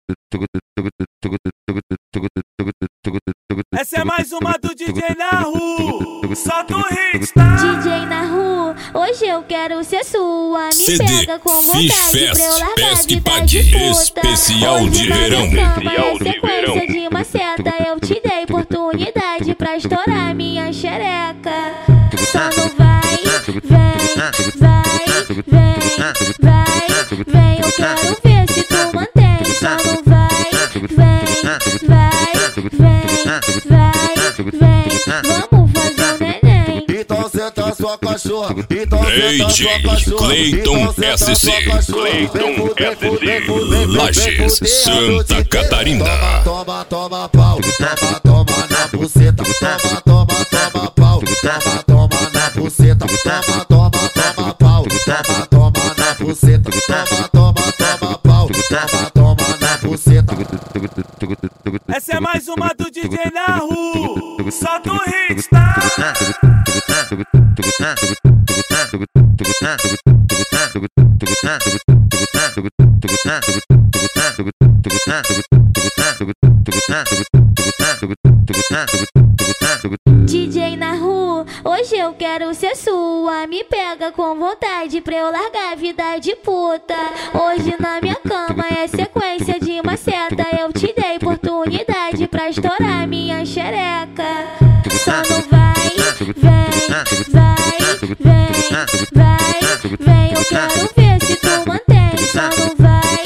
Essa é mais uma do DJ Nahu. Solta o hit, tá? DJ Nahu, hoje eu quero ser sua. Me CD, pega com vontade pra eu largar Pesque de Pague, disputa. especial Hoje de na verão. minha cama é sequência de maceta. Eu te dei oportunidade pra estourar minha xereca. Só não vai, vem. Eu quero ver se tu mantém. Só não vai, vem. Vamos fazer o neném. Então senta sua cachorra, então senta DJ sua cachorra. Cleiton SC, Cleiton SC, Lages, Santa Catarina. Toma pau, toma na buceta. Toma pau, toma na buceta. Toma pau, toma na buceta. Toma pau, toma na buceta. Essa é mais uma do DJ Nahu. Solta o hit, tá? DJ Nahu, hoje eu quero ser sua. Me pega com vontade pra eu largar a vida de puta. Hoje na minha cama é sequência de maceta. Eu te dei oportunidade pra estourar minha xereca. Só não vai, vem. Eu quero ver se tu mantém. Só não vai,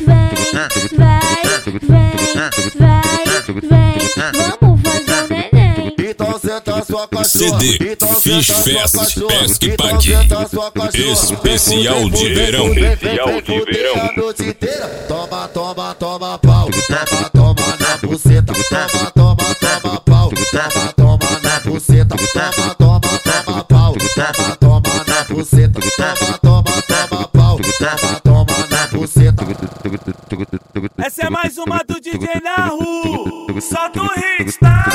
vem. Vamos fazer o neném. Então senta sua cachorra. CD, Fish Fest, Pesque Pague, especial de verão. A noite inteira. Toma pau, toma na buceta. Toma pau, toma na buceta. Toma pau, toma na buceta. Toma pau, toma na buceta. Essa é mais uma do DJ Nahu. Solta o hit, tá?